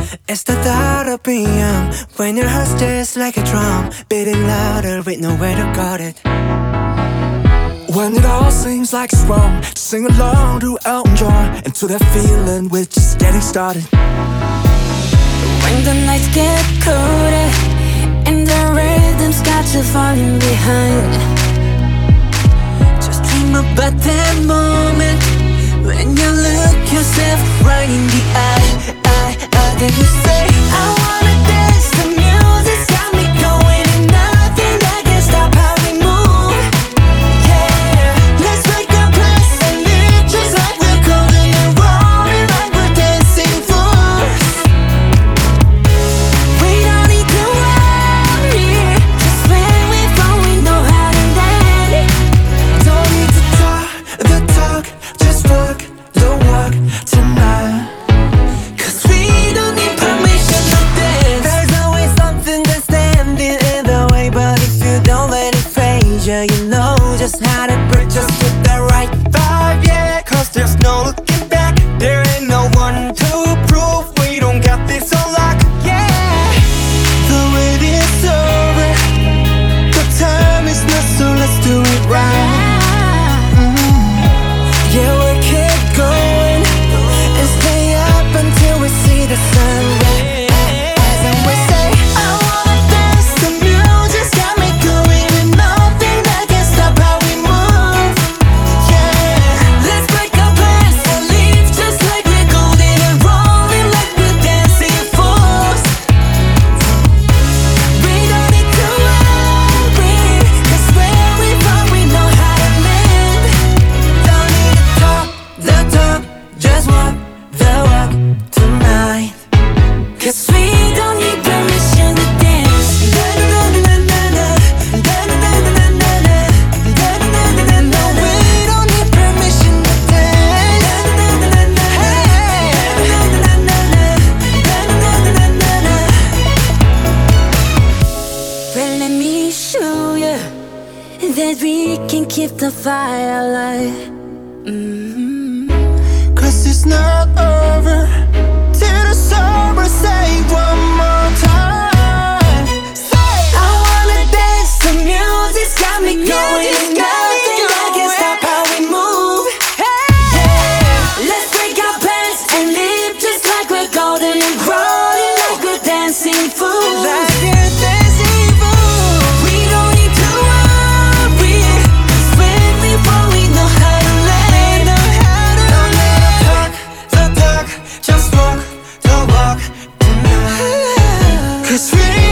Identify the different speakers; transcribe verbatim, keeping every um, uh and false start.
Speaker 1: It's the thought of being young when your heart's just like a drum, beating louder with nowhere to guard it.
Speaker 2: When it all seems like it's wrong, just sing along to Elton John and to that feeling we're just getting started.
Speaker 3: When the nights get colder and the rhythm's got you falling behind,
Speaker 1: Just dream about that moment when you look yourself right in the eye, eye, eye. Then you say, I wanna dance, the music's got me going, and nothing that can stop how we move. Yeah, let's make a place and live just like we're golden and rolling like we're dancing fools.
Speaker 3: we don't need to worry, 'cause when we fall we know how to land.
Speaker 2: Don't need to talk the talk, just walk the walk tonight.
Speaker 1: Cause we don't need permission to dance. There's always something that's standing in the way, but if you don't let it phase you, you know just how to break. Just get the right vibe, yeah. Cause there's no looking back. There ain't no one to prove we don't got this on lock. Yeah, the wait is over, the time is not, so let's do it right. Yeah, we keep going and stay up until we see the sunrise. And we say, I wanna dance, the music's got me going, and nothing that can stop how we move. Yeah, let's break our plans and leave just like we're golden and rolling like we're dancing fools. We don't need to worry, 'cause where we from we know how to live. Don't need to talk the talk, just walk the walk tonight. 'Cause we don't need permission to dance. Da-da-da-da-da-da, da-da-da-da-da-da, da-da-da-da-da-da. We don't need permission to dance. Da-da-da-da-da-da, da-da-da-da-da-da.
Speaker 3: Well, let me show you that we can keep the fire alive. mm-hmm.
Speaker 1: Cause it's not over till the summer. Say one more time. Say, I wanna dance, the music's got me going, and nothing that can stop how we move. Yeah, let's break our plans and live just like we're golden and rolling like we're dancing fools. Like we're dancing fools. We don't need to worry, 'cause when we fall we know how to land. Don't let her talk the talk, just walk the walk tonight. 'Cause we